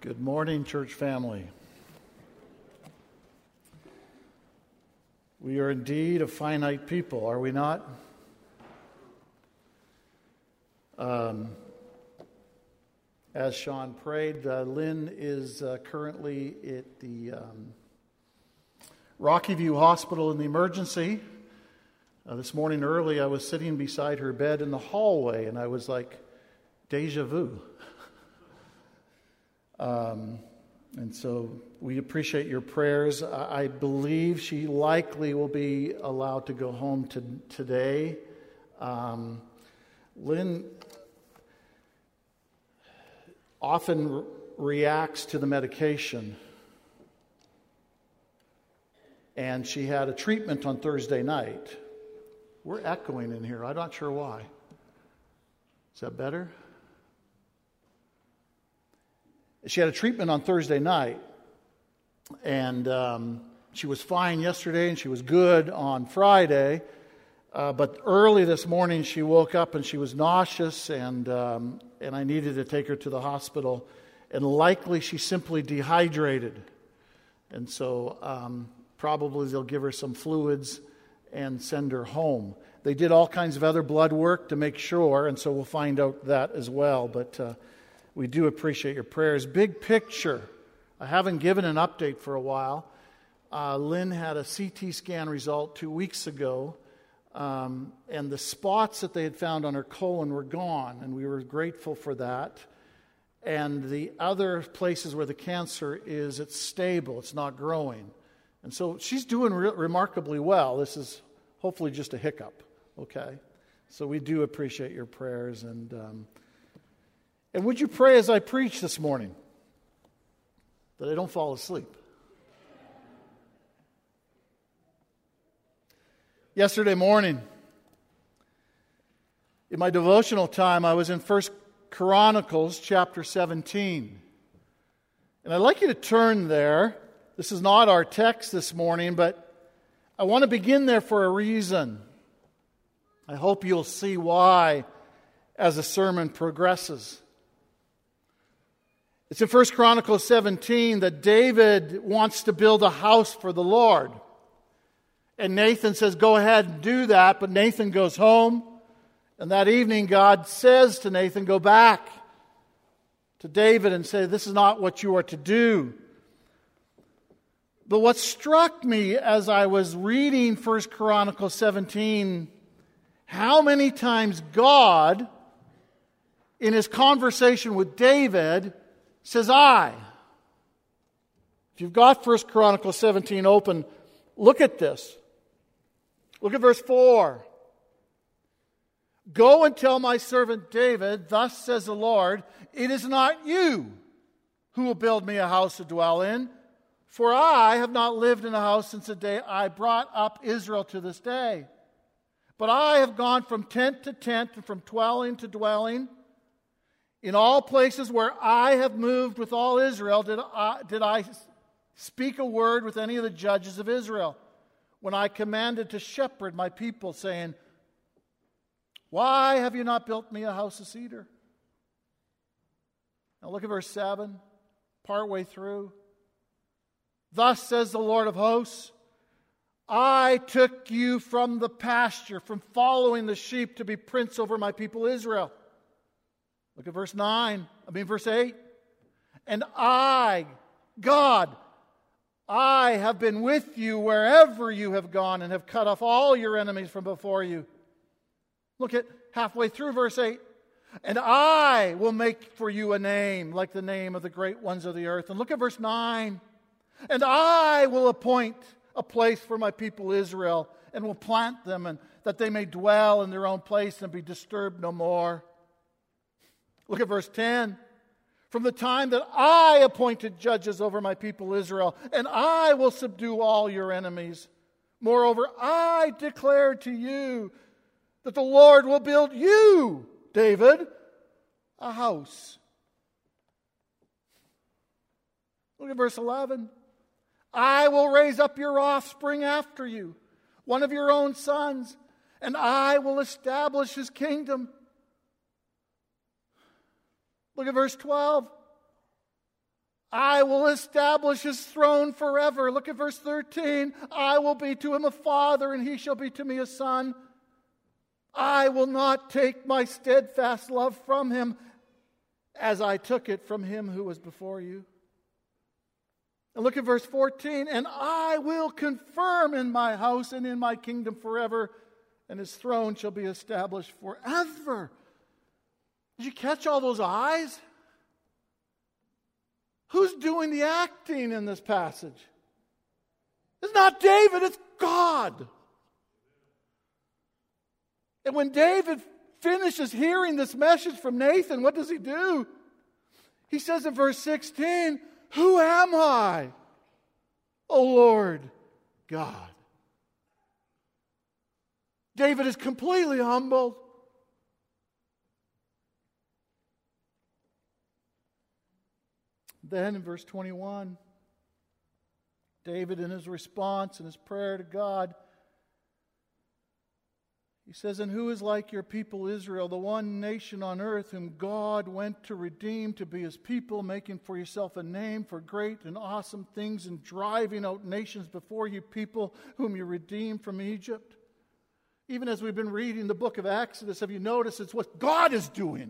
Good morning, church family. We are indeed a finite people, are we not? As Sean prayed, Lynn is currently at the Rocky View Hospital in the emergency. This morning early, I was sitting beside her bed in the hallway, and I was like, deja vu. And so we appreciate your prayers. I believe she likely will be allowed to go home today. Lynn often reacts to the medication. And she had a treatment on Thursday night. We're echoing in here. I'm not sure why. Is that better? She had a treatment on Thursday night, and she was fine yesterday, and she was good on Friday. But early this morning, she woke up and she was nauseous, and I needed to take her to the hospital. And likely, she simply dehydrated, and so probably they'll give her some fluids and send her home. They did all kinds of other blood work to make sure, and so we'll find out that as well. But we do appreciate your prayers. Big picture. I haven't given an update for a while. Lynn had a CT scan result 2 weeks ago, and the spots that they had found on her colon were gone, and we were grateful for that. And the other places where the cancer is, it's stable, it's not growing. And so she's doing remarkably well. This is hopefully just a hiccup, okay? So we do appreciate your prayers, and would you pray as I preach this morning that I don't fall asleep? Yesterday morning, in my devotional time, I was in 1 Chronicles chapter 17. And I'd like you to turn there. This is not our text this morning, but I want to begin there for a reason. I hope you'll see why as the sermon progresses. It's in 1 Chronicles 17 that David wants to build a house for the Lord. And Nathan says, go ahead and do that. But Nathan goes home. And that evening God says to Nathan, go back to David and say, this is not what you are to do. But what struck me as I was reading 1 Chronicles 17, how many times God, in his conversation with David, says I. If you've got 1 Chronicles 17 open, look at this. Look at verse 4. Go and tell my servant David, thus says the Lord, it is not you who will build me a house to dwell in, for I have not lived in a house since the day I brought up Israel to this day. But I have gone from tent to tent and from dwelling to dwelling. In all places where I have moved with all Israel, did I speak a word with any of the judges of Israel, when I commanded to shepherd my people, saying, why have you not built me a house of cedar? Now look at verse 7, partway through. Thus says the Lord of hosts, I took you from the pasture, from following the sheep, to be prince over my people Israel. Look at verse 8. And I, God, I have been with you wherever you have gone and have cut off all your enemies from before you. Look at halfway through verse 8. And I will make for you a name like the name of the great ones of the earth. And look at verse 9. And I will appoint a place for my people Israel and will plant them, and that they may dwell in their own place and be disturbed no more. Look at verse 10. From the time that I appointed judges over my people Israel, and I will subdue all your enemies. Moreover, I declare to you that the Lord will build you, David, a house. Look at verse 11. I will raise up your offspring after you, one of your own sons, and I will establish his kingdom. Look at verse 12. I will establish his throne forever. Look at verse 13. I will be to him a father, and he shall be to me a son. I will not take my steadfast love from him, as I took it from him who was before you. And look at verse 14. And I will confirm in my house and in my kingdom forever, and his throne shall be established forever. Did you catch all those eyes? Who's doing the acting in this passage? It's not David, it's God. And when David finishes hearing this message from Nathan, what does he do? He says in verse 16, who am I, O Lord God? David is completely humbled. Then in verse 21, David in his response and his prayer to God, he says, and who is like your people Israel, the one nation on earth whom God went to redeem to be his people, making for yourself a name for great and awesome things and driving out nations before you, people whom you redeemed from Egypt? Even as we've been reading the book of Exodus, have you noticed it's what God is doing?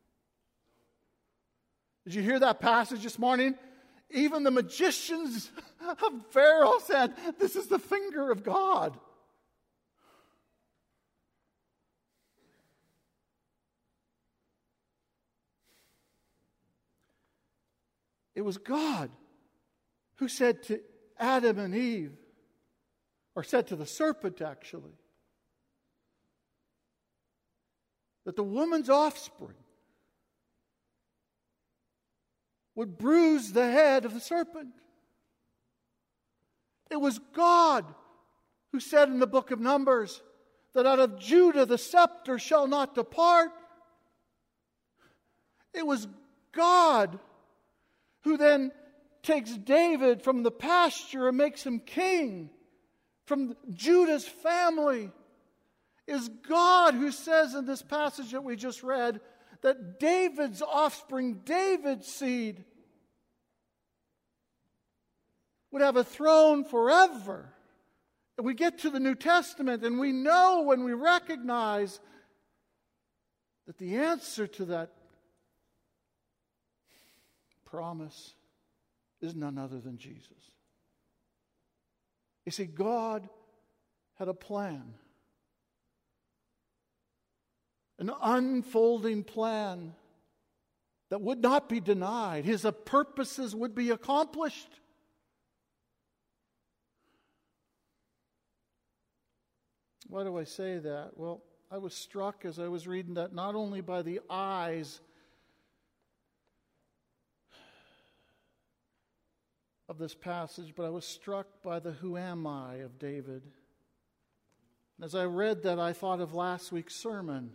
Did you hear that passage this morning? Even the magicians of Pharaoh said, this is the finger of God. It was God who said to Adam and Eve, or said to the serpent actually, that the woman's offspring would bruise the head of the serpent. It was God who said in the book of Numbers that out of Judah the scepter shall not depart. It was God who then takes David from the pasture and makes him king from Judah's family. It is God who says in this passage that we just read that David's offspring, David's seed, would have a throne forever. And we get to the New Testament and we know when we recognize that the answer to that promise is none other than Jesus. You see, God had a plan. An unfolding plan that would not be denied. His purposes would be accomplished. Why do I say that? Well, I was struck as I was reading that not only by the eyes of this passage, but I was struck by the who am I of David. As I read that, I thought of last week's sermon.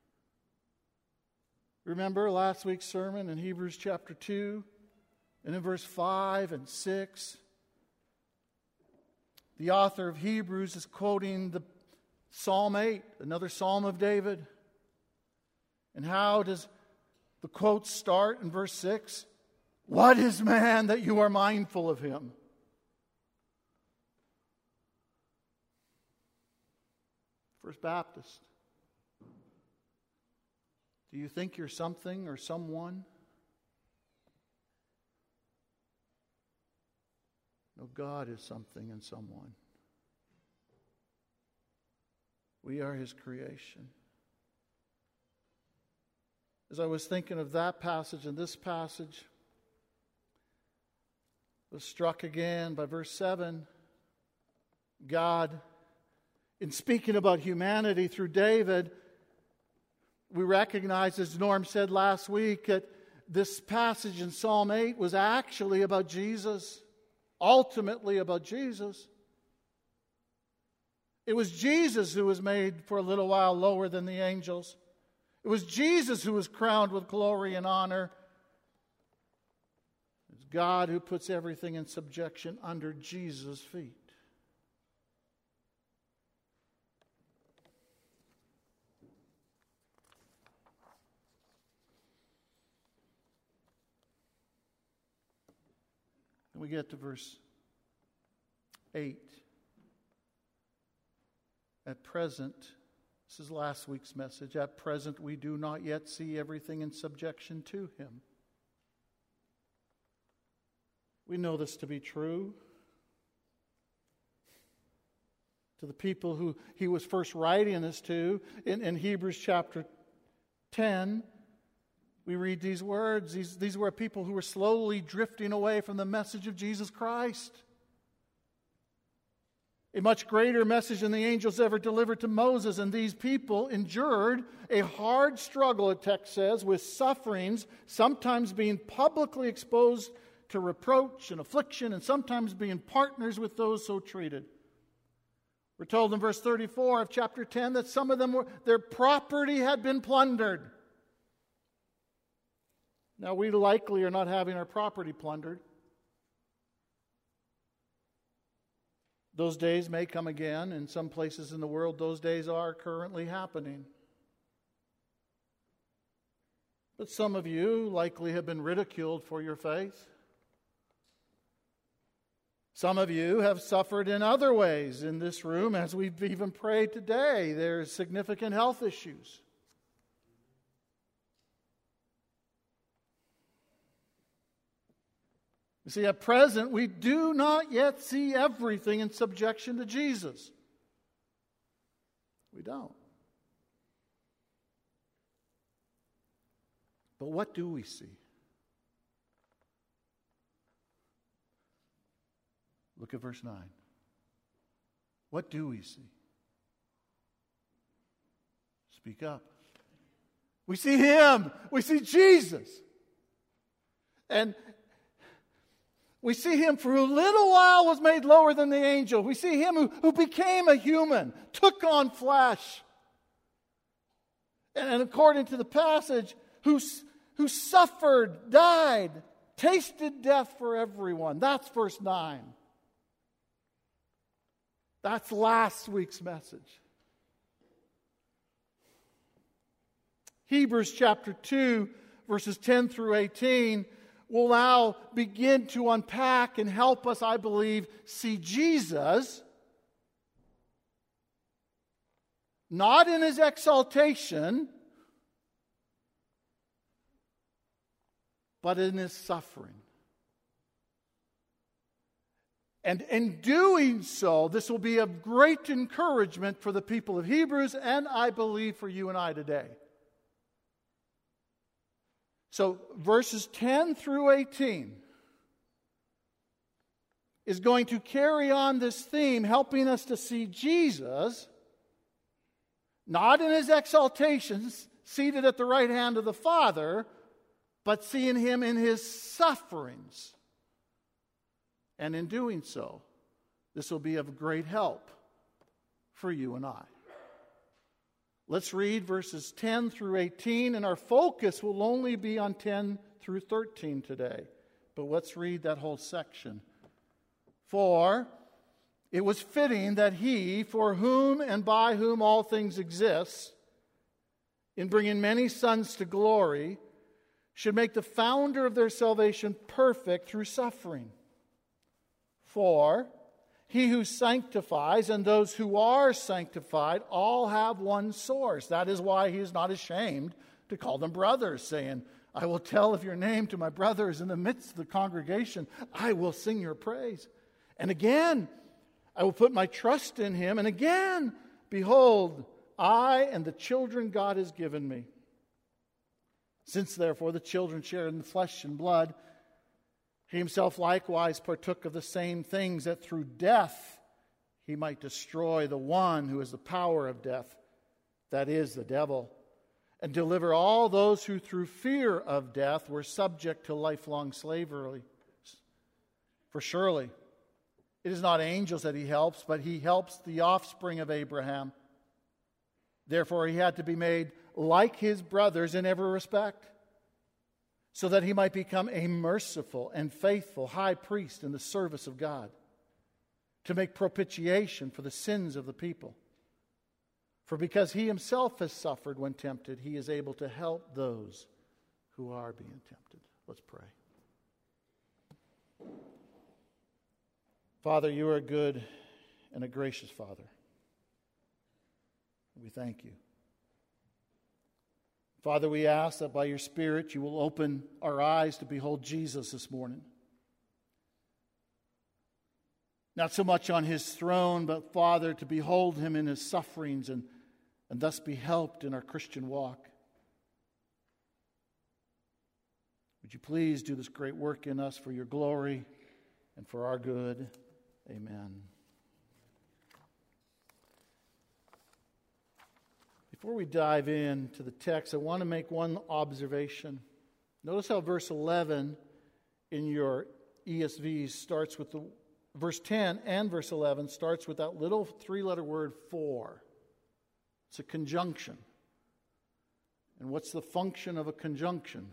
Remember last week's sermon in Hebrews chapter 2 and in verse 5 and 6? The author of Hebrews is quoting the Psalm 8, another Psalm of David. And how does the quote start in verse 6? What is man that you are mindful of him? First Baptist. Do you think you're something or someone? No, God is something and someone. We are His creation. As I was thinking of that passage and this passage, I was struck again by verse 7. God, in speaking about humanity through David, we recognize, as Norm said last week, that this passage in Psalm 8 was actually about Jesus, ultimately about Jesus. It was Jesus who was made for a little while lower than the angels. It was Jesus who was crowned with glory and honor. It's God who puts everything in subjection under Jesus' feet. we get to verse 8. At present, this is last week's message, at present we do not yet see everything in subjection to Him. We know this to be true. To the people who he was first writing this to, in Hebrews chapter 10, we read these words. These were people who were slowly drifting away from the message of Jesus Christ. A much greater message than the angels ever delivered to Moses. And these people endured a hard struggle, the text says, with sufferings, sometimes being publicly exposed to reproach and affliction, and sometimes being partners with those so treated. We're told in verse 34 of chapter 10 that some of them their property had been plundered. Now, we likely are not having our property plundered. Those days may come again. In some places in the world, those days are currently happening. But some of you likely have been ridiculed for your faith. Some of you have suffered in other ways in this room, as we've even prayed today. There's significant health issues. You see, at present, we do not yet see everything in subjection to Jesus. We don't. But what do we see? Look at verse 9. What do we see? Speak up. We see Him. We see Jesus. And we see Him for a little while was made lower than the angel. We see Him who became a human, took on flesh. And according to the passage, who suffered, died, tasted death for everyone. That's verse 9. That's last week's message. Hebrews chapter 2, verses 10 through 18 will now begin to unpack and help us, I believe, see Jesus not in His exaltation, but in His suffering. And in doing so, this will be of great encouragement for the people of Hebrews, and I believe for you and I today. So verses 10 through 18 is going to carry on this theme, helping us to see Jesus, not in His exaltations, seated at the right hand of the Father, but seeing Him in His sufferings. And in doing so, this will be of great help for you and I. Let's read verses 10 through 18, and our focus will only be on 10 through 13 today. But let's read that whole section. For it was fitting that He, for whom and by whom all things exist, in bringing many sons to glory, should make the founder of their salvation perfect through suffering. For He who sanctifies and those who are sanctified all have one source. That is why He is not ashamed to call them brothers, saying, I will tell of your name to my brothers in the midst of the congregation. I will sing your praise. And again, I will put my trust in Him. And again, behold, I and the children God has given me. Since therefore the children share in the flesh and blood, He Himself likewise partook of the same things, that through death He might destroy the one who is the power of death, that is, the devil, and deliver all those who through fear of death were subject to lifelong slavery. For surely it is not angels that He helps, but He helps the offspring of Abraham. Therefore He had to be made like His brothers in every respect, so that He might become a merciful and faithful high priest in the service of God, to make propitiation for the sins of the people. For because He Himself has suffered when tempted, He is able to help those who are being tempted. Let's pray. Father, you are a good and a gracious Father. We thank you. Father, we ask that by your Spirit you will open our eyes to behold Jesus this morning. Not so much on his throne, but, Father, to behold him in his sufferings and thus be helped in our Christian walk. Would you please do this great work in us for your glory and for our good? Amen. Before we dive into the text, I want to make one observation. Notice how verse 11 in your ESV starts with verse 10 and verse 11 starts with that little three-letter word for. It's a conjunction. And what's the function of a conjunction?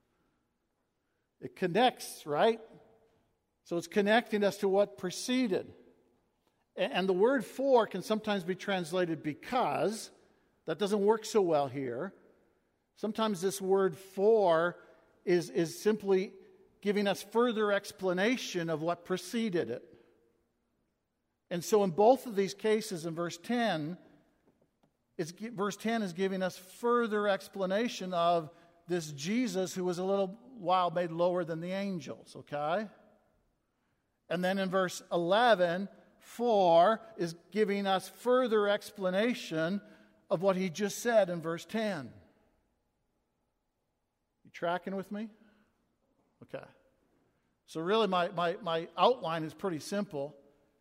It connects, right? So it's connecting us to what preceded. And the word for can sometimes be translated because. That doesn't work so well here. Sometimes this word for is simply giving us further explanation of what preceded it. And so in both of these cases, in verse 10 is giving us further explanation of this Jesus who was a little while made lower than the angels, okay? And then in verse 11, for is giving us further explanation of what he just said in verse 10. You tracking with me? Okay. So really my outline is pretty simple.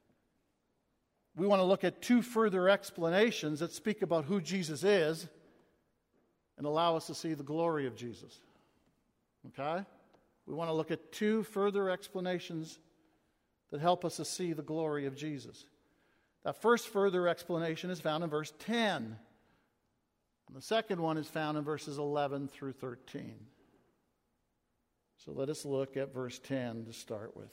We want to look at two further explanations that speak about who Jesus is and allow us to see the glory of Jesus. Okay? We want to look at two further explanations that help us to see the glory of Jesus. That first further explanation is found in verse 10. And the second one is found in verses 11 through 13. So let us look at verse 10 to start with.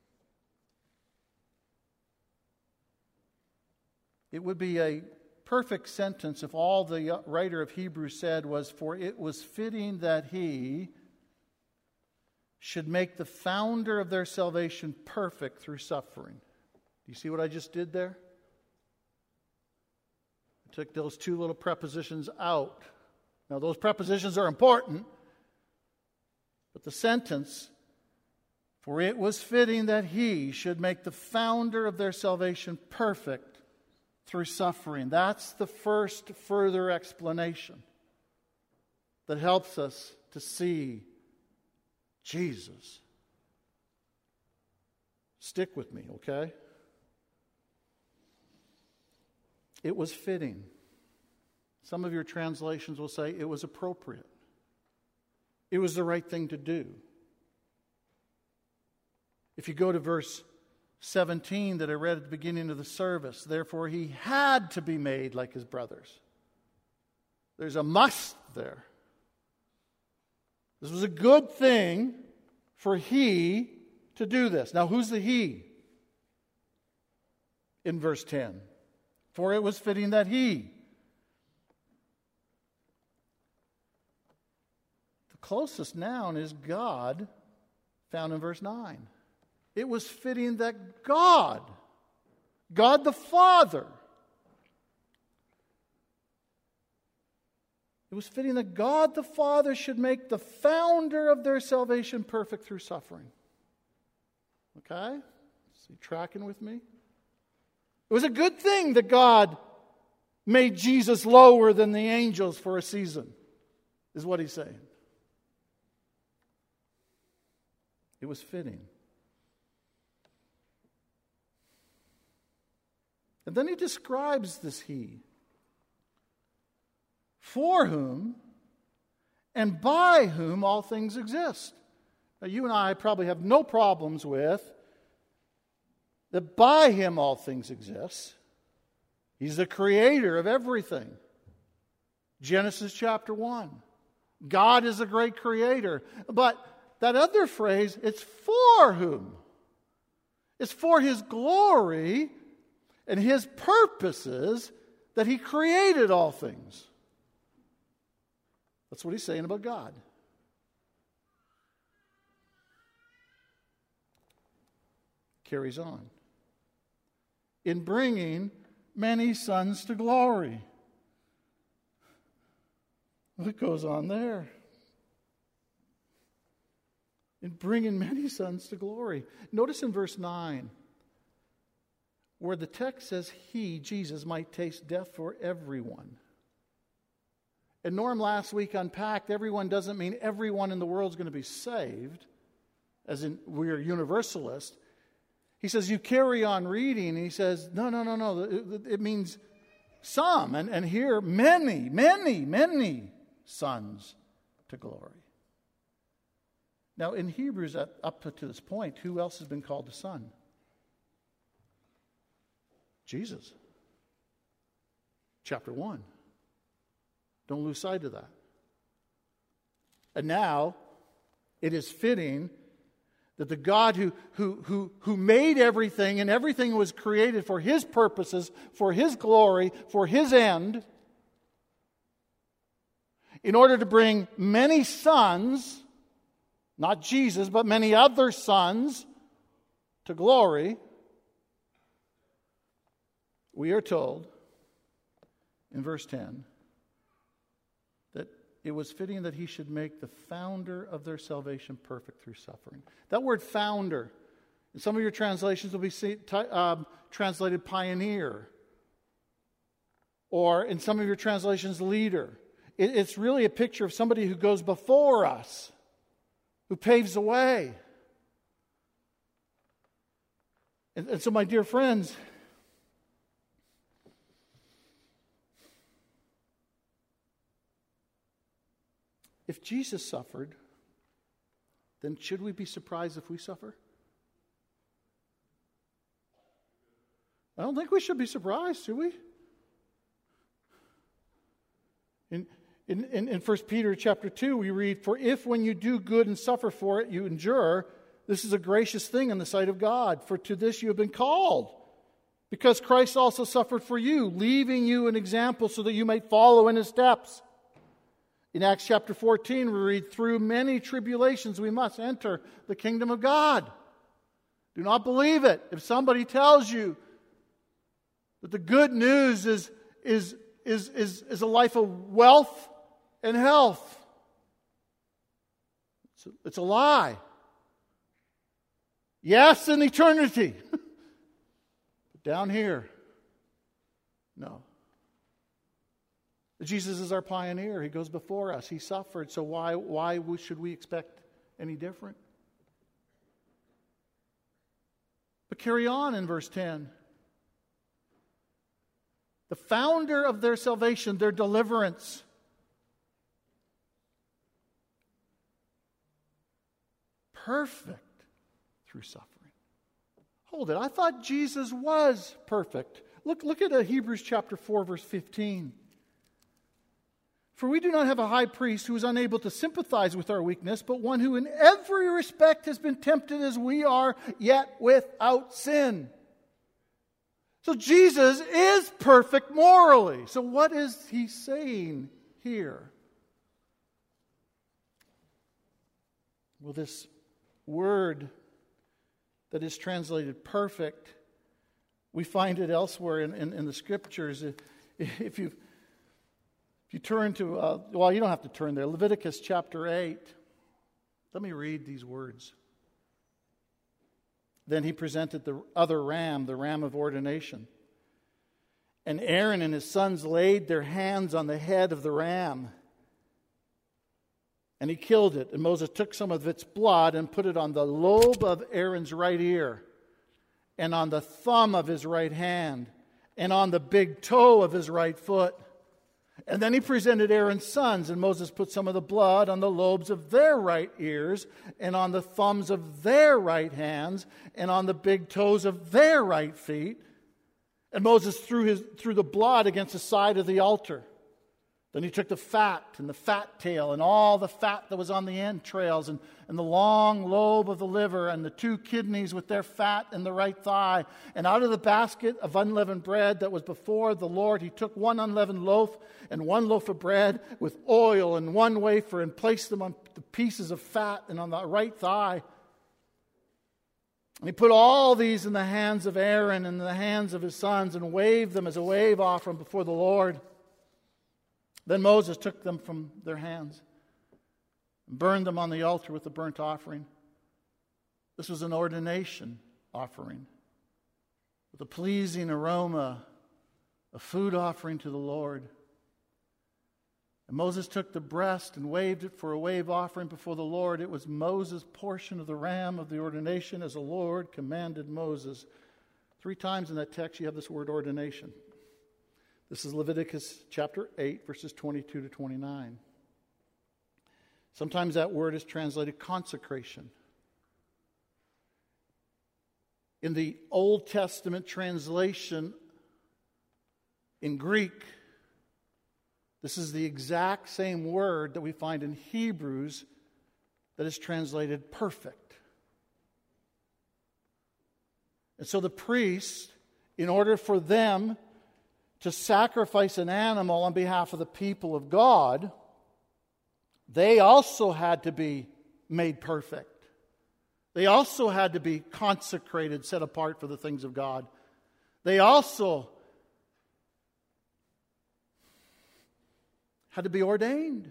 It would be a perfect sentence if all the writer of Hebrews said was, for it was fitting that he should make the founder of their salvation perfect through suffering. Do you see what I just did there? I took those two little prepositions out. Now, those prepositions are important, but the sentence, for it was fitting that he should make the founder of their salvation perfect through suffering. That's the first further explanation that helps us to see Jesus. Stick with me, okay? It was fitting. Some of your translations will say it was appropriate. It was the right thing to do. If you go to verse 17 that I read at the beginning of the service, therefore he had to be made like his brothers. There's a must there. This was a good thing for he to do this. Now, who's the he? In verse 10. For it was fitting that he. The closest noun is God, found in verse 9. It was fitting that God the Father, it was fitting that God the Father should make the founder of their salvation perfect through suffering. Okay? So you tracking with me? It was a good thing that God made Jesus lower than the angels for a season, is what he's saying. It was fitting. And then he describes this he. For whom and by whom all things exist. Now, you and I probably have no problems with that by him all things exist. He's the creator of everything. Genesis chapter 1. God is a great creator. But that other phrase, it's for whom? It's for his glory and his purposes that he created all things. That's what he's saying about God. Carries on. in bringing many sons to glory. What goes on there? In bringing many sons to glory. Notice in verse 9, where the text says He, Jesus, might taste death for everyone. And Norm last week unpacked everyone doesn't mean everyone in the world is going to be saved, as in we are universalists. He says you carry on reading, and he says, no. It means some, and here many sons to glory. Now in Hebrews up to this point, who else has been called a son? Jesus. Chapter 1. Don't lose sight of that. And now, it is fitting that the God who made everything, and everything was created for His purposes, for His glory, for His end, in order to bring many sons, not Jesus, but many other sons, to glory, we are told in verse 10 that it was fitting that He should make the founder of their salvation perfect through suffering. That word founder, in some of your translations will be translated pioneer, or in some of your translations leader. It's really a picture of somebody who goes before us, who paves the way. And so, my dear friends, if Jesus suffered, then should we be surprised if we suffer? I don't think we should be surprised, should we? In 1 Peter chapter 2, we read, "For if when you do good and suffer for it, you endure, this is a gracious thing in the sight of God. For to this you have been called, because Christ also suffered for you, leaving you an example so that you might follow in His steps." In Acts chapter 14, we read, "Through many tribulations we must enter the kingdom of God." Do not believe it. If somebody tells you that the good news is a life of wealth and health, it's a lie. Yes, in eternity. But down here, no. Jesus is our pioneer. He goes before us. He suffered. So why should we expect any different? But carry on in verse 10. The founder of their salvation, their deliverance. Perfect through suffering. Hold it. I thought Jesus was perfect. Look at Hebrews chapter 4, verse 15. "For we do not have a high priest who is unable to sympathize with our weakness, but one who in every respect has been tempted as we are, yet without sin." So Jesus is perfect morally. So what is He saying here? Well, this word that is translated perfect, we find it elsewhere in the Scriptures. If you turn to, you don't have to turn there, Leviticus chapter 8. Let me read these words. "Then he presented the other ram, the ram of ordination. And Aaron and his sons laid their hands on the head of the ram. And he killed it. And Moses took some of its blood and put it on the lobe of Aaron's right ear, and on the thumb of his right hand, and on the big toe of his right foot. And then he presented Aaron's sons, and Moses put some of the blood on the lobes of their right ears, and on the thumbs of their right hands, and on the big toes of their right feet. And Moses threw the blood against the side of the altar. Then he took the fat and the fat tail and all the fat that was on the entrails and the long lobe of the liver and the 2 kidneys with their fat and the right thigh. And out of the basket of unleavened bread that was before the Lord, he took 1 unleavened loaf and 1 loaf of bread with oil and 1 wafer, and placed them on the pieces of fat and on the right thigh. And he put all these in the hands of Aaron and in the hands of his sons and waved them as a wave offering before the Lord. Then Moses took them from their hands and burned them on the altar with the burnt offering. This was an ordination offering with a pleasing aroma, a food offering to the Lord. And Moses took the breast and waved it for a wave offering before the Lord. It was Moses' portion of the ram of the ordination as the Lord commanded Moses. 3 times in that text you have this word ordination. This is Leviticus chapter 8, verses 22 to 29. Sometimes that word is translated consecration. In the Old Testament translation in Greek, this is the exact same word that we find in Hebrews that is translated perfect. And so the priests, in order for them to sacrifice an animal on behalf of the people of God, they also had to be made perfect. They also had to be consecrated, set apart for the things of God. They also had to be ordained.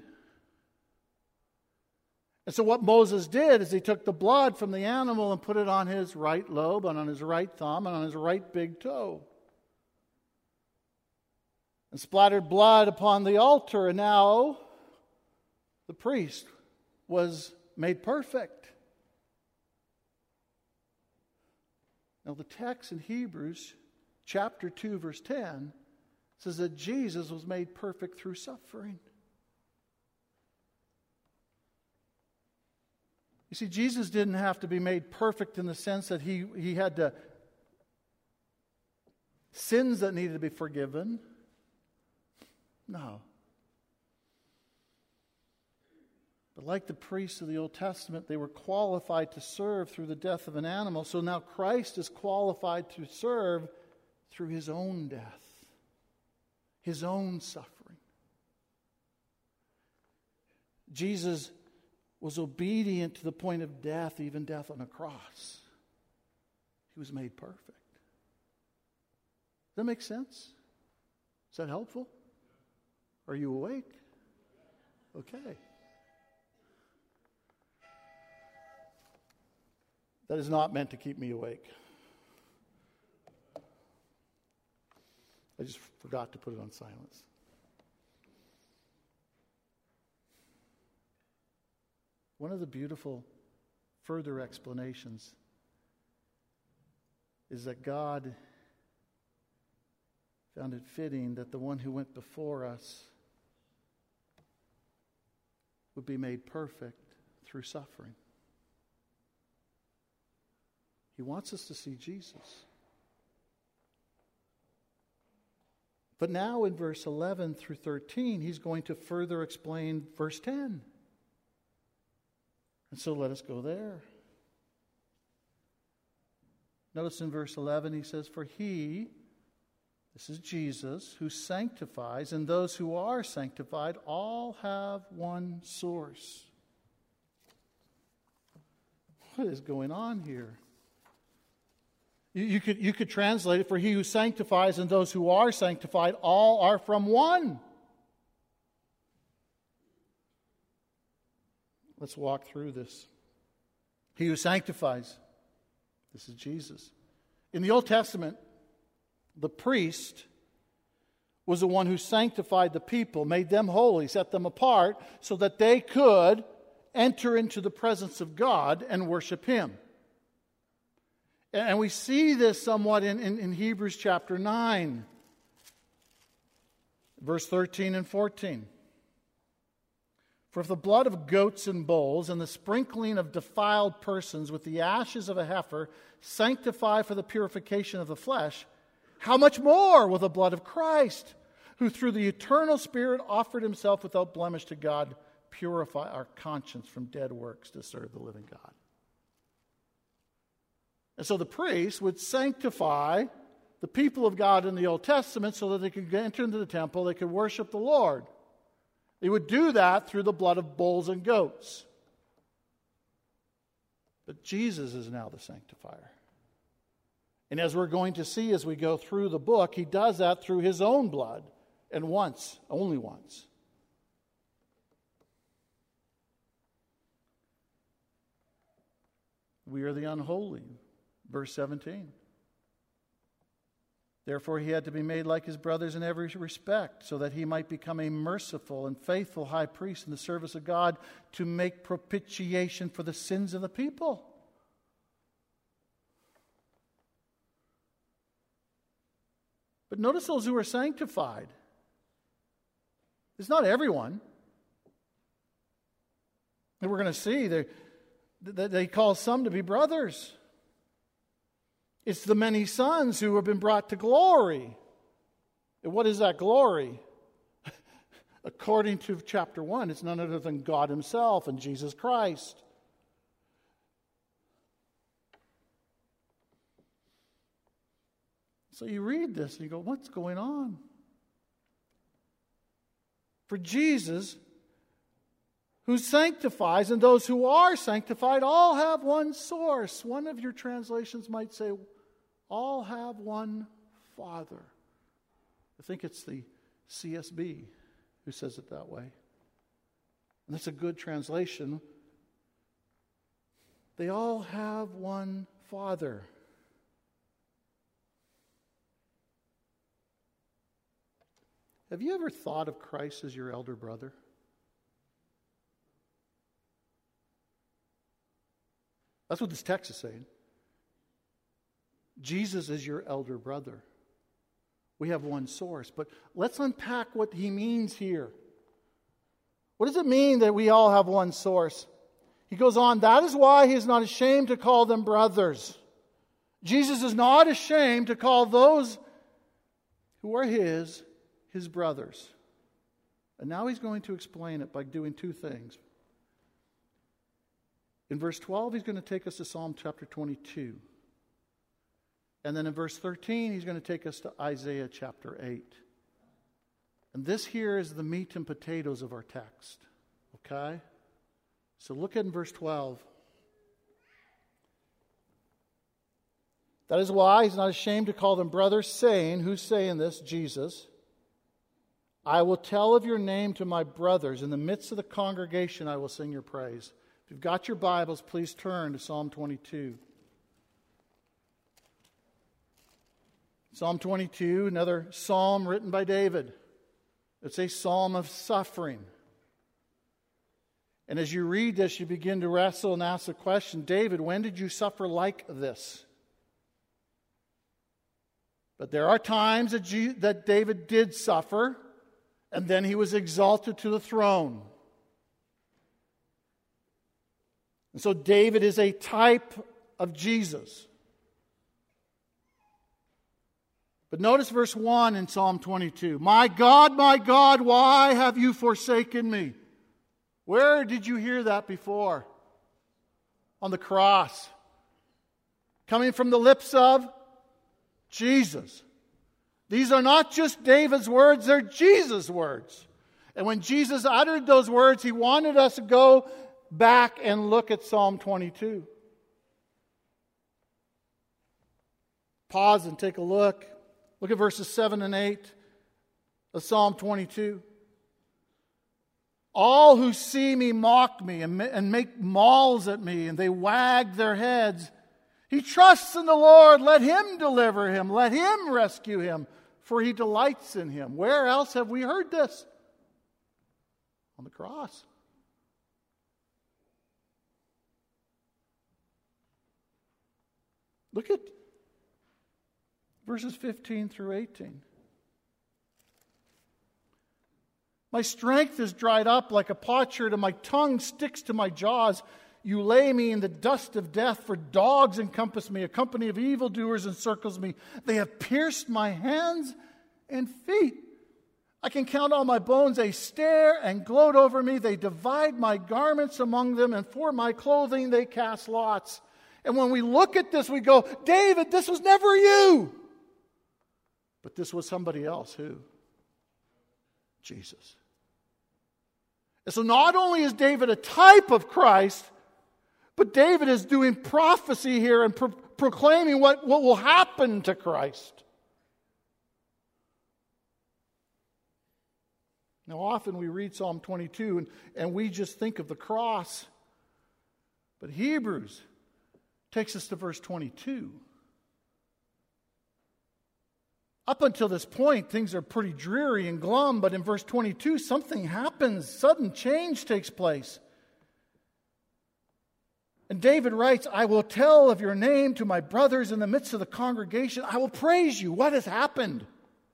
And so what Moses did is he took the blood from the animal and put it on his right lobe and on his right thumb and on his right big toe. And splattered blood upon the altar, and now the priest was made perfect. Now the text in Hebrews chapter 2 verse 10 says that Jesus was made perfect through suffering. You see, Jesus didn't have to be made perfect in the sense that he had to sins that needed to be forgiven. No. But like the priests of the Old Testament, they were qualified to serve through the death of an animal. So now Christ is qualified to serve through his own death, his own suffering. Jesus was obedient to the point of death, even death on a cross. He was made perfect. Does that make sense? Is that helpful? Are you awake? Okay. That is not meant to keep me awake. I just forgot to put it on silence. One of the beautiful further explanations is that God found it fitting that the one who went before us would be made perfect through suffering. He wants us to see Jesus. But now in verse 11 through 13, he's going to further explain verse 10. And so let us go there. Notice in verse 11 he says, "For he," this is Jesus, "who sanctifies, and those who are sanctified all have one source." What is going on here? You could translate it, "For he who sanctifies and those who are sanctified all are from one." Let's walk through this. He who sanctifies, this is Jesus. In the Old Testament, the priest was the one who sanctified the people, made them holy, set them apart, so that they could enter into the presence of God and worship him. And we see this somewhat in Hebrews chapter 9, verse 13 and 14. "For if the blood of goats and bulls and the sprinkling of defiled persons with the ashes of a heifer sanctify for the purification of the flesh, how much more will the blood of Christ, who through the eternal Spirit offered himself without blemish to God, purify our conscience from dead works to serve the living God?" And so the priest would sanctify the people of God in the Old Testament so that they could enter into the temple, they could worship the Lord. They would do that through the blood of bulls and goats. But Jesus is now the sanctifier. And as we're going to see as we go through the book, he does that through his own blood. And once, only once. We are the unholy. Verse 17. Therefore he had to be made like his brothers in every respect, so that he might become a merciful and faithful high priest in the service of God to make propitiation for the sins of the people. But notice those who are sanctified. It's not everyone. And we're going to see that they call some to be brothers. It's the many sons who have been brought to glory. And what is that glory? According to chapter 1, it's none other than God himself and Jesus Christ. So you read this and you go, what's going on? For Jesus, who sanctifies, and those who are sanctified all have one source. One of your translations might say, all have one Father. I think it's the CSB who says it that way. And that's a good translation. They all have one Father. Have you ever thought of Christ as your elder brother? That's what this text is saying. Jesus is your elder brother. We have one source. But let's unpack what he means here. What does it mean that we all have one source? He goes on, that is why he is not ashamed to call them brothers. Jesus is not ashamed to call those who are his brothers. And now he's going to explain it by doing two things. In verse 12, he's going to take us to Psalm chapter 22. And then in verse 13, he's going to take us to Isaiah chapter 8. And this here is the meat and potatoes of our text. Okay? So look at in verse 12. That is why he's not ashamed to call them brothers, saying, who's saying this? Jesus. I will tell of your name to my brothers. In the midst of the congregation, I will sing your praise. If you've got your Bibles, please turn to Psalm 22. Psalm 22, another psalm written by David. It's a psalm of suffering. And as you read this, you begin to wrestle and ask the question, David, when did you suffer like this? But there are times that David did suffer, and then he was exalted to the throne. And so David is a type of Jesus. But notice verse 1 in Psalm 22. My God, why have you forsaken me? Where did you hear that before? On the cross. Coming from the lips of Jesus. These are not just David's words, they're Jesus' words. And when Jesus uttered those words, he wanted us to go back and look at Psalm 22. Pause and take a look. Look at verses 7 and 8 of Psalm 22. All who see me mock me and make mauls at me, and they wag their heads. He trusts in the Lord. Let him deliver him. Let him rescue him, for he delights in him. Where else have we heard this? On the cross. Look at verses 15 through 18. My strength is dried up like a potsherd, and my tongue sticks to my jaws. You lay me in the dust of death, for dogs encompass me. A company of evildoers encircles me. They have pierced my hands and feet. I can count all my bones. They stare and gloat over me. They divide my garments among them, and for my clothing they cast lots. And when we look at this, we go, David, this was never you. But this was somebody else. Who? Jesus. And so not only is David a type of Christ, but David is doing prophecy here and proclaiming what will happen to Christ. Now, often we read Psalm 22 and we just think of the cross. But Hebrews takes us to verse 22. Up until this point, things are pretty dreary and glum, but in verse 22, something happens. Sudden change takes place. And David writes, I will tell of your name to my brothers in the midst of the congregation. I will praise you. What has happened?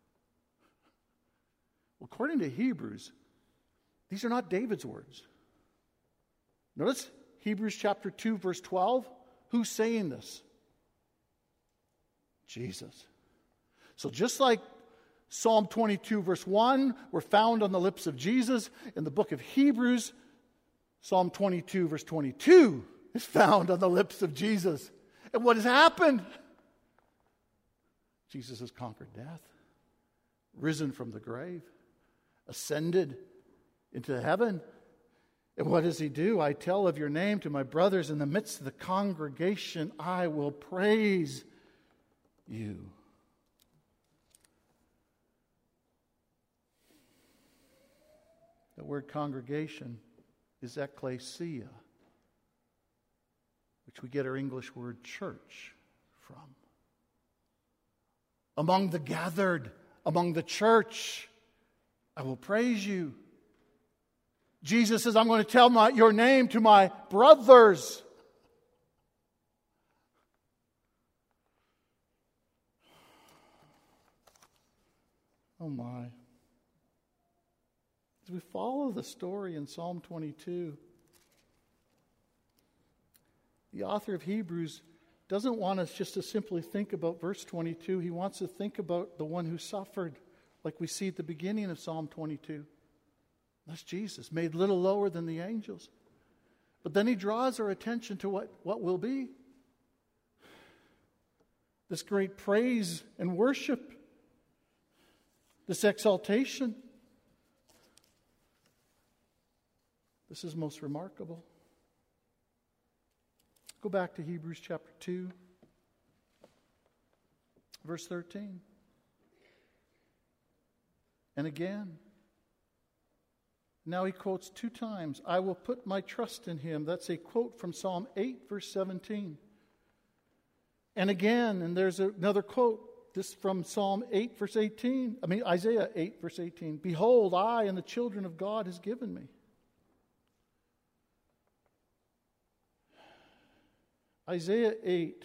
Well, according to Hebrews, these are not David's words. Notice Hebrews chapter 2, verse 12. Who's saying this? Jesus. So just like Psalm 22, verse 1 were found on the lips of Jesus, in the book of Hebrews, Psalm 22, verse 22 is found on the lips of Jesus. And what has happened? Jesus has conquered death, risen from the grave, ascended into heaven. And what does he do? I tell of your name to my brothers in the midst of the congregation. I will praise you. The word congregation is ekklesia, which we get our English word church from. Among the gathered, among the church, I will praise you. Jesus says, I'm going to tell your name to my brothers. Oh my. As we follow the story in Psalm 22, the author of Hebrews doesn't want us just to simply think about verse 22. He wants to think about the one who suffered, like we see at the beginning of Psalm 22. That's Jesus, made little lower than the angels. But then he draws our attention to what will be. This great praise and worship. This exaltation. This is most remarkable. Go back to Hebrews chapter 2, verse 13. And again, now he quotes 2 times, I will put my trust in him. That's a quote from Psalm 8, verse 17. And again, and there's another quote, this from Psalm 8, verse 18. Isaiah 8, verse 18. Behold, I and the children of God has given me. Isaiah 8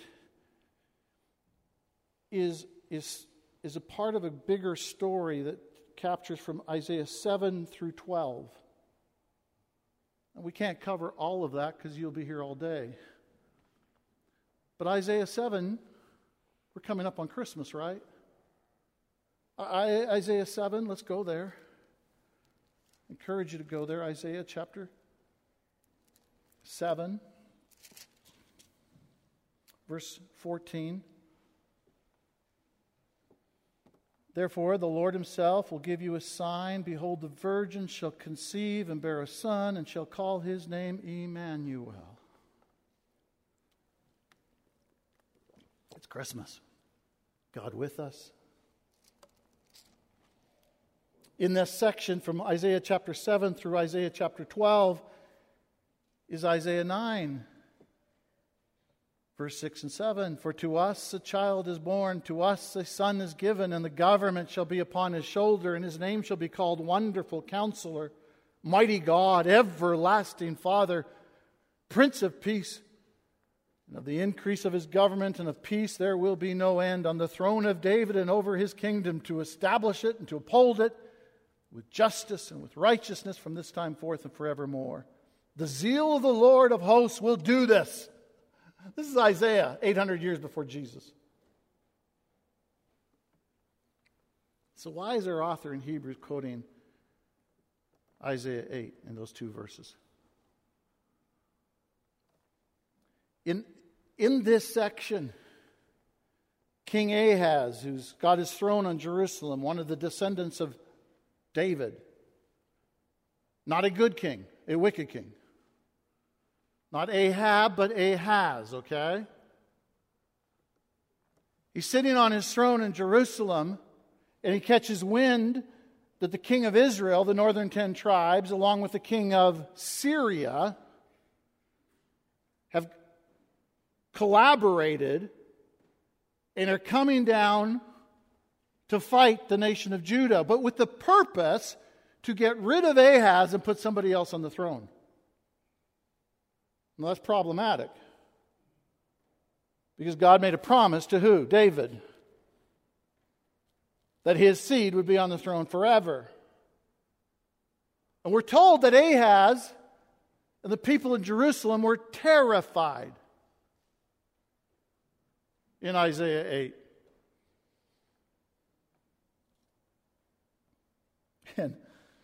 is a part of a bigger story that captures from Isaiah 7 through 12. And we can't cover all of that because you'll be here all day. But Isaiah 7, we're coming up on Christmas, right? Isaiah 7, let's go there. I encourage you to go there. Isaiah chapter 7. Verse 14. Therefore, the Lord himself will give you a sign. Behold, the virgin shall conceive and bear a son, and shall call his name Emmanuel. It's Christmas. God with us. In this section from Isaiah chapter 7 through Isaiah chapter 12 is Isaiah 9. Verse 6 and 7, for to us a child is born, to us a son is given, and the government shall be upon his shoulder, and his name shall be called Wonderful Counselor, Mighty God, Everlasting Father, Prince of Peace. And of the increase of his government and of peace there will be no end on the throne of David and over his kingdom, to establish it and to uphold it with justice and with righteousness from this time forth and forevermore. The zeal of the Lord of hosts will do this. This is Isaiah, 800 years before Jesus. So why is our author in Hebrews quoting Isaiah 8 in those 2 verses? In this section, King Ahaz, who's got his throne on Jerusalem, one of the descendants of David, not a good king, a wicked king. Not Ahab, but Ahaz, okay? He's sitting on his throne in Jerusalem, and he catches wind that the king of Israel, the northern 10 tribes, along with the king of Syria, have collaborated and are coming down to fight the nation of Judah, but with the purpose to get rid of Ahaz and put somebody else on the throne. Well, that's problematic. Because God made a promise to who? David. That his seed would be on the throne forever. And we're told that Ahaz and the people in Jerusalem were terrified in Isaiah 8. And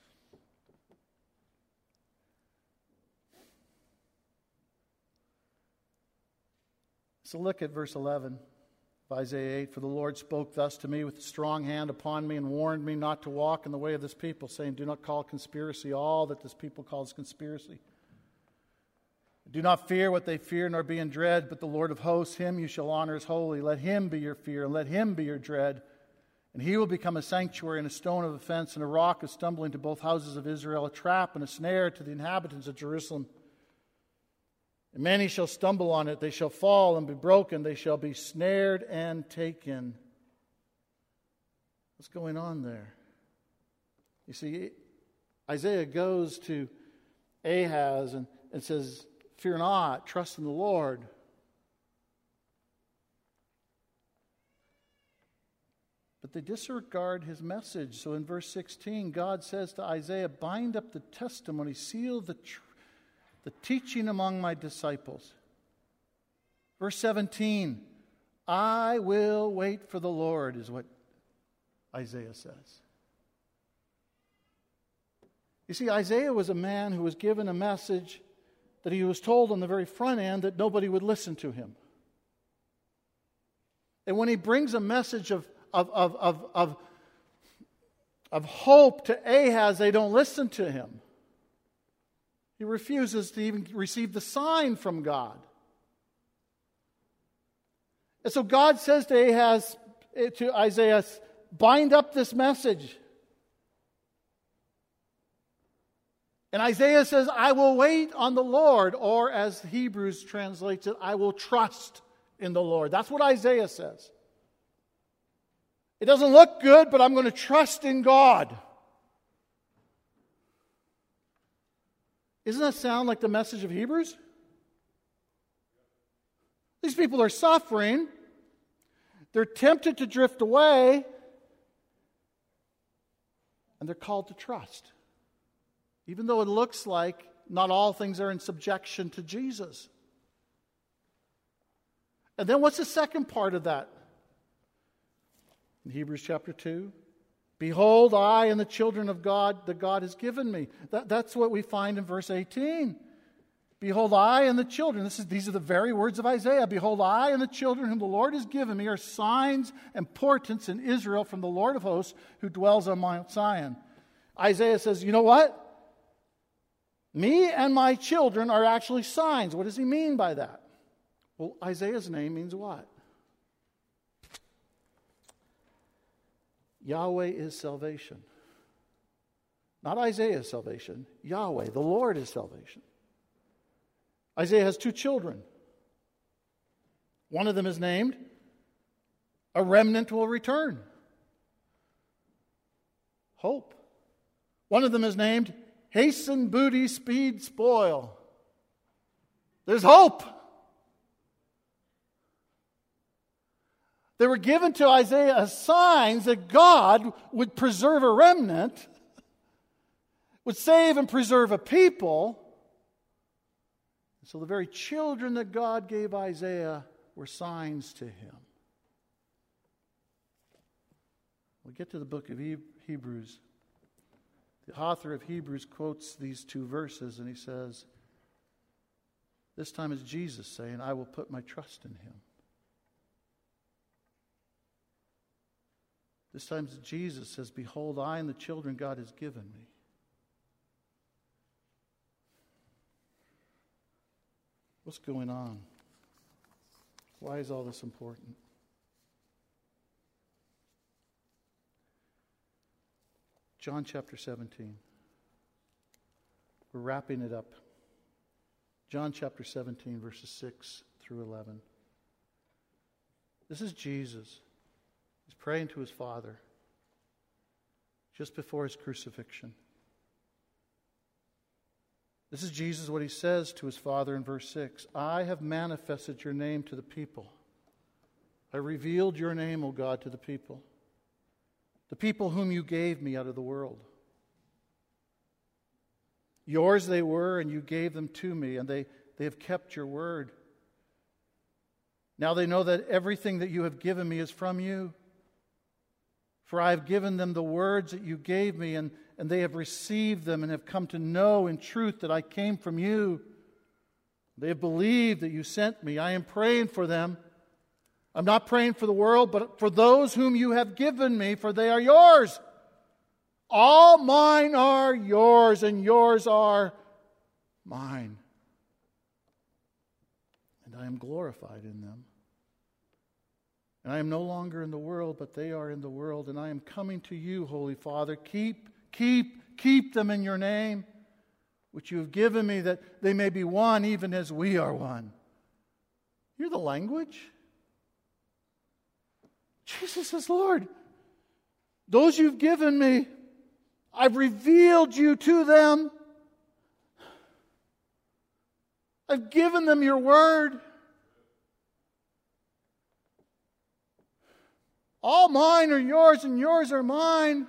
so look at verse 11 of Isaiah 8. For the Lord spoke thus to me with a strong hand upon me and warned me not to walk in the way of this people, saying, do not call conspiracy all that this people calls conspiracy. Do not fear what they fear, nor be in dread, but the Lord of hosts, him you shall honor as holy. Let him be your fear, and let him be your dread. And he will become a sanctuary and a stone of offense and a rock of stumbling to both houses of Israel, a trap and a snare to the inhabitants of Jerusalem. And many shall stumble on it. They shall fall and be broken. They shall be snared and taken. What's going on there? You see, Isaiah goes to Ahaz and says, fear not, trust in the Lord. But they disregard his message. So in verse 16, God says to Isaiah, bind up the testimony, seal the teaching among my disciples. Verse 17, I will wait for the Lord, is what Isaiah says. You see, Isaiah was a man who was given a message that he was told on the very front end that nobody would listen to him. And when he brings a message of hope to Ahaz, they don't listen to him. He refuses to even receive the sign from God. And so God says to Isaiah, bind up this message. And Isaiah says, I will wait on the Lord, or as Hebrews translates it, I will trust in the Lord. That's what Isaiah says. It doesn't look good, but I'm going to trust in God. Doesn't that sound like the message of Hebrews? These people are suffering. They're tempted to drift away. And they're called to trust. Even though it looks like not all things are in subjection to Jesus. And then what's the second part of that? In Hebrews chapter 2. Behold, I and the children of God that God has given me. That's what we find in verse 18. Behold, I and the children. These are the very words of Isaiah. Behold, I and the children whom the Lord has given me are signs and portents in Israel from the Lord of hosts who dwells on Mount Zion. Isaiah says, you know what? Me and my children are actually signs. What does he mean by that? Well, Isaiah's name means what? Yahweh is salvation. Not Isaiah's salvation. Yahweh, the Lord, is salvation. Isaiah has two children. One of them is named, a remnant will return. Hope. One of them is named, hasten, booty, speed, spoil. There's hope. They were given to Isaiah as signs that God would preserve a remnant, would save and preserve a people. So the very children that God gave Isaiah were signs to him. We get to the book of Hebrews. The author of Hebrews quotes these two verses and he says, this time it's Jesus saying, I will put my trust in him. This time Jesus says, behold, I and the children God has given me. What's going on? Why is all this important? John chapter 17. We're wrapping it up. John chapter 17, verses 6 through 11. This is Jesus. He's praying to his Father just before his crucifixion. This is Jesus, what he says to his Father in verse 6. I have manifested your name to the people. I revealed your name, O God, to the people whom you gave me out of the world. Yours they were, and you gave them to me, and they have kept your word. Now they know that everything that you have given me is from you. For I have given them the words that you gave me, and they have received them and have come to know in truth that I came from you. They have believed that you sent me. I am praying for them. I'm not praying for the world, but for those whom you have given me, for they are yours. All mine are yours, and yours are mine. And I am glorified in them. And I am no longer in the world, but they are in the world, and I am coming to you, Holy Father. Keep them in your name, which you have given me, that they may be one, even as we are one. Hear the language? Jesus says, Lord, those you've given me, I've revealed you to them. I've given them your word. All mine are yours, and yours are mine.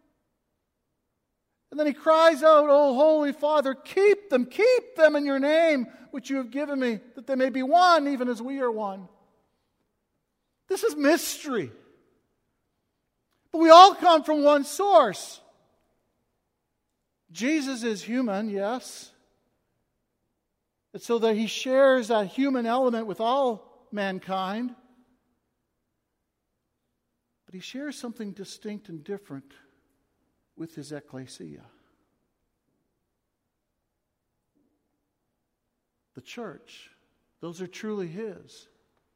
And then he cries out, O Holy Father, keep them in your name, which you have given me, that they may be one, even as we are one. This is mystery. But we all come from one source. Jesus is human, yes. And so that he shares that human element with all mankind. But he shares something distinct and different with his ecclesia. The church. Those are truly his.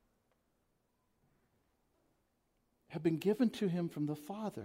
Have been given to him from the Father.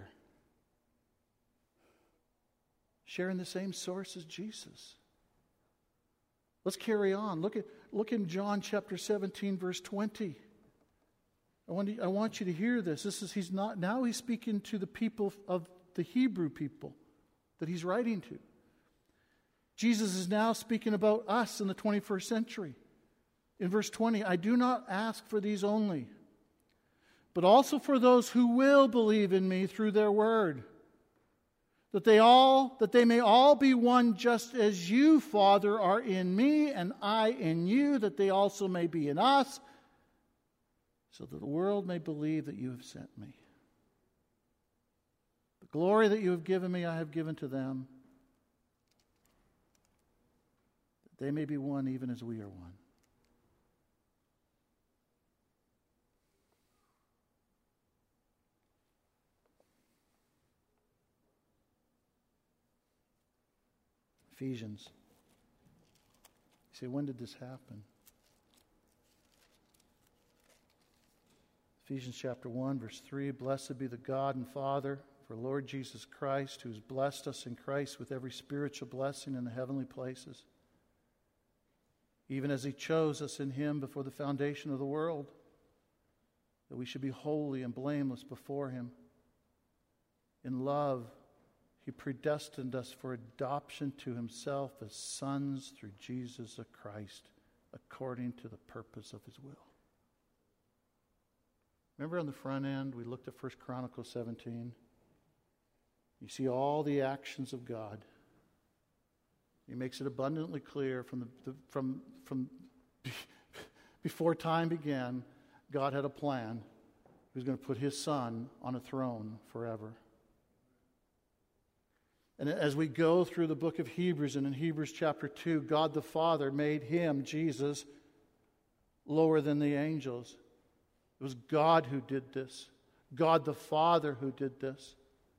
Sharing the same source as Jesus. Let's carry on. Look in John chapter 17, verse 20. I want you to hear this. He's speaking to the people of the Hebrew people that he's writing to. Jesus is now speaking about us in the 21st century. In verse 20, I do not ask for these only, but also for those who will believe in me through their word, that they may all be one, just as you, Father, are in me and I in you, that they also may be in us, so that the world may believe that you have sent me. The glory that you have given me, I have given to them, that they may be one even as we are one. Ephesians. You say, when did this happen? Ephesians chapter 1, verse 3, Blessed be the God and Father for Lord Jesus Christ, who has blessed us in Christ with every spiritual blessing in the heavenly places, even as he chose us in him before the foundation of the world, that we should be holy and blameless before him. In love, he predestined us for adoption to himself as sons through Jesus Christ, according to the purpose of his will. Remember on the front end, we looked at 1 Chronicles 17. You see all the actions of God. He makes it abundantly clear from before time began, God had a plan. He was going to put his Son on a throne forever. And as we go through the book of Hebrews, and in Hebrews chapter 2, God the Father made him, Jesus, lower than the angels. It was God who did this. God the Father who did this.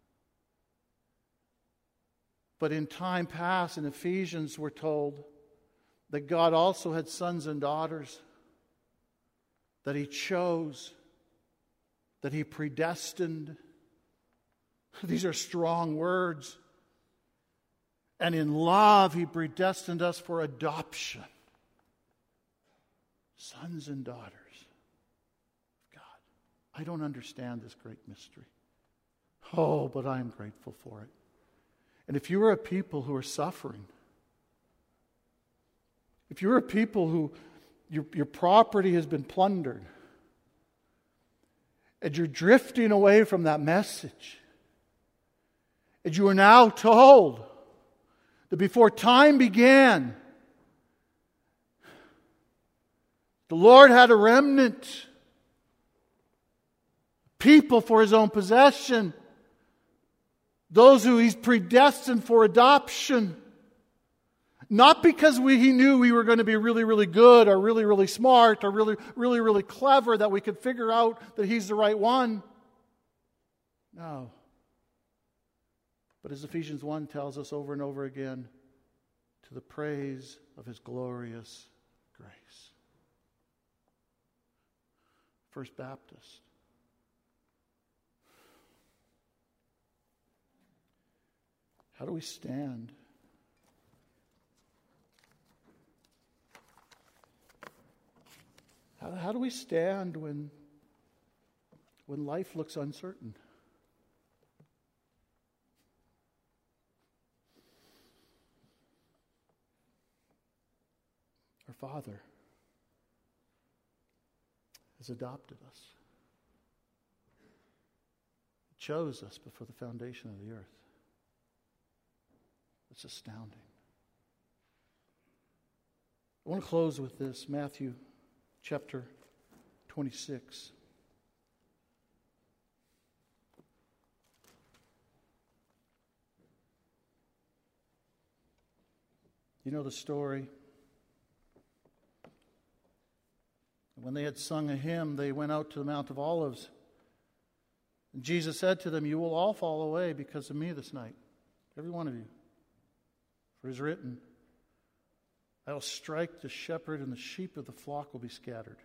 But in time past, in Ephesians, we're told that God also had sons and daughters that he chose, that he predestined. These are strong words. And in love, He predestined us for adoption. Sons and daughters of God. I don't understand this great mystery. Oh, but I am grateful for it. And if you are a people who are suffering, if you're a people who your property has been plundered, and you're drifting away from that message, and you are now told that before time began, the Lord had a remnant, people for His own possession, those who He's predestined for adoption. Not because He knew we were going to be really, really good or really, really smart or really, really, really clever that we could figure out that He's the right one. No. But as Ephesians 1 tells us over and over again, to the praise of His glorious grace. First Baptist. How do we stand? How do we stand when life looks uncertain? Our Father has adopted us. He chose us before the foundation of the earth. It's astounding. I want to close with this, Matthew chapter 26. You know the story. When they had sung a hymn, they went out to the Mount of Olives. And Jesus said to them, "You will all fall away because of me this night, every one of you. For it is written, I will strike the shepherd, and the sheep of the flock will be scattered.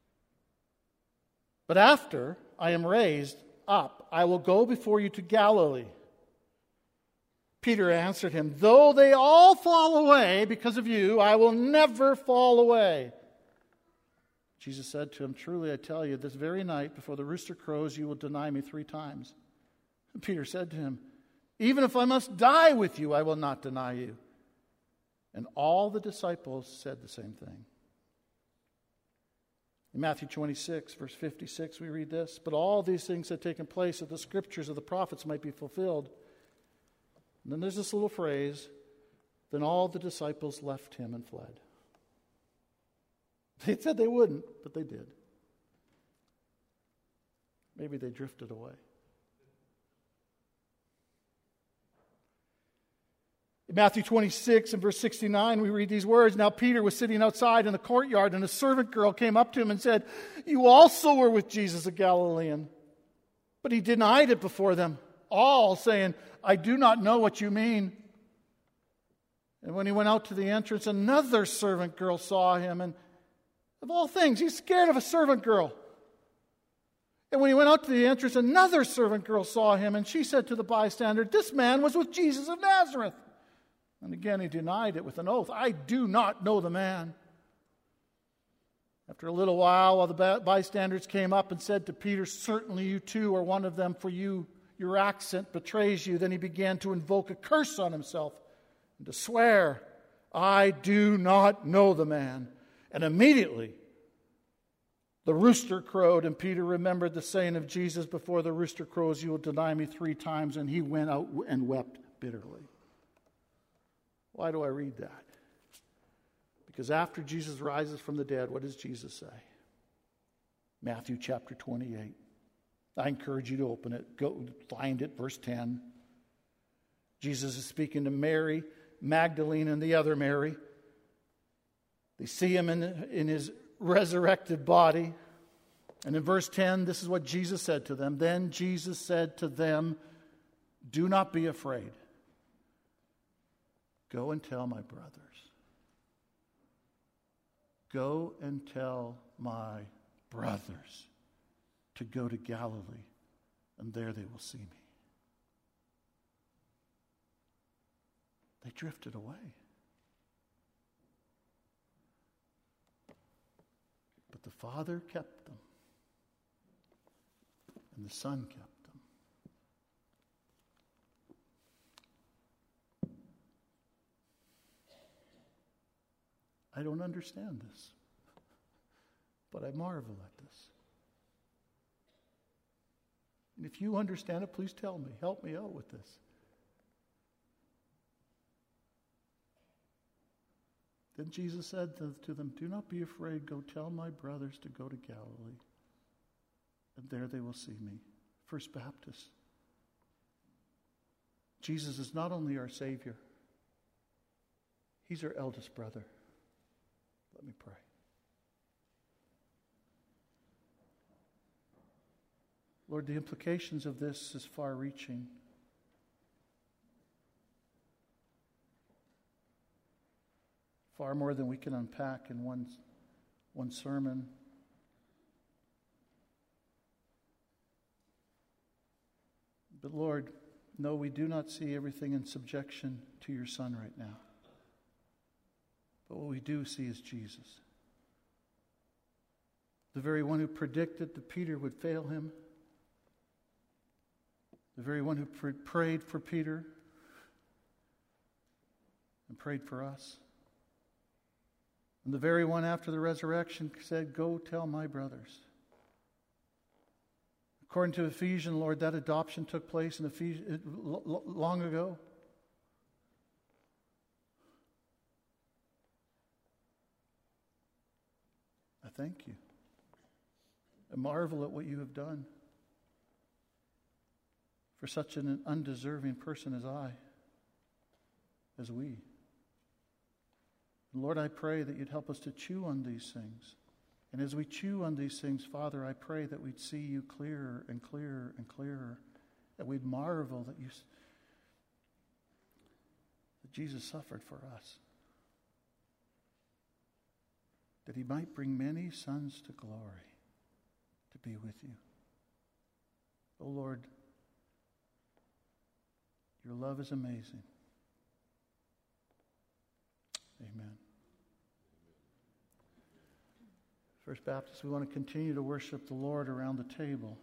But after I am raised up, I will go before you to Galilee." Peter answered him, "Though they all fall away because of you, I will never fall away." Jesus said to him, "Truly I tell you, this very night before the rooster crows, you will deny me 3 times. And Peter said to him, "Even if I must die with you, I will not deny you." And all the disciples said the same thing. In Matthew 26, verse 56, we read this, "But all these things had taken place that the scriptures of the prophets might be fulfilled." And then there's this little phrase, "Then all the disciples left him and fled." They said they wouldn't, but they did. Maybe they drifted away. In Matthew 26 and verse 69, we read these words, "Now Peter was sitting outside in the courtyard, and a servant girl came up to him and said, 'You also were with Jesus, a Galilean.' But he denied it before them all, saying, 'I do not know what you mean.' And when he went out to the entrance, another servant girl saw him, and of all things, he's scared of a servant girl. And when he went out to the entrance, another servant girl saw him, and she said to the bystander, 'This man was with Jesus of Nazareth.' And again he denied it with an oath, 'I do not know the man.' After a little while the bystanders came up and said to Peter, 'Certainly you too are one of them, for your accent betrays you.' Then he began to invoke a curse on himself and to swear, 'I do not know the man.' And immediately the rooster crowed, and Peter remembered the saying of Jesus, 'Before the rooster crows, you will deny me 3 times.' And he went out and wept bitterly." Why do I read that? Because after Jesus rises from the dead, what does Jesus say? Matthew chapter 28. I encourage you to open it. Go find it, verse 10. Jesus is speaking to Mary Magdalene and the other Mary. They see him in his resurrected body. And in verse 10, this is what Jesus said to them. "Then Jesus said to them, 'Do not be afraid. Go and tell my brothers.'" Go and tell my brothers to go to Galilee, and there they will see me. They drifted away. But the Father kept them. And the Son kept them. I don't understand this, but I marvel at this. And if you understand it, please tell me. Help me out with this. Then Jesus said to them, "Do not be afraid. Go tell my brothers to go to Galilee, and there they will see me." First Baptist. Jesus is not only our Savior, He's our eldest brother. Let me pray. Lord, the implications of this is far-reaching. Far more than we can unpack in one sermon. But Lord, no, we do not see everything in subjection to your Son right now. But what we do see is Jesus. The very one who predicted that Peter would fail him. The very one who prayed for Peter and prayed for us. And the very one after the resurrection said, "Go tell my brothers." According to Ephesians, Lord, that adoption took place in long ago. I thank you. I marvel at what you have done for such an undeserving person as we. Lord, I pray that you'd help us to chew on these things. And as we chew on these things, Father, I pray that we'd see you clearer and clearer and clearer, that we'd marvel that Jesus suffered for us, that he might bring many sons to glory to be with you. Oh Lord, your love is amazing. Amen. First Baptist, we want to continue to worship the Lord around the table.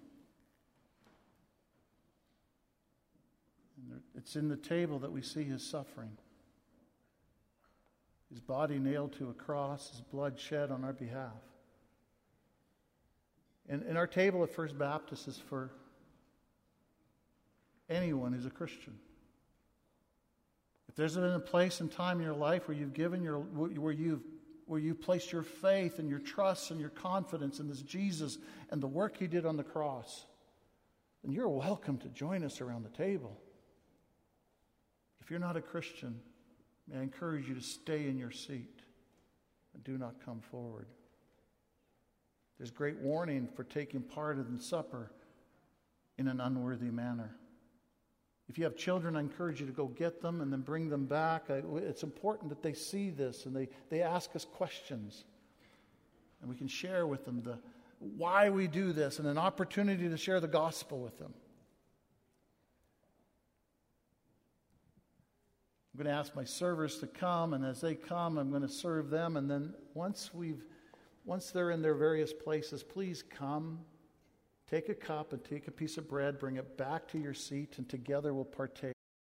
And it's in the table that we see his suffering. His body nailed to a cross, his blood shed on our behalf. And our table at First Baptist is for anyone who's a Christian. If there's been a place and time in your life where you've given where you've placed your faith and your trust and your confidence in this Jesus and the work he did on the cross, then you're welcome to join us around the table. If you're not a Christian, may I encourage you to stay in your seat and do not come forward. There's great warning for taking part in the supper in an unworthy manner. If you have children, I encourage you to go get them and then bring them back. It's important that they see this and they ask us questions. And we can share with them why we do this and an opportunity to share the gospel with them. I'm going to ask my servers to come, and as they come, I'm going to serve them. And then once they're in their various places, please come. Take a cup and take a piece of bread, bring it back to your seat, and together we'll partake.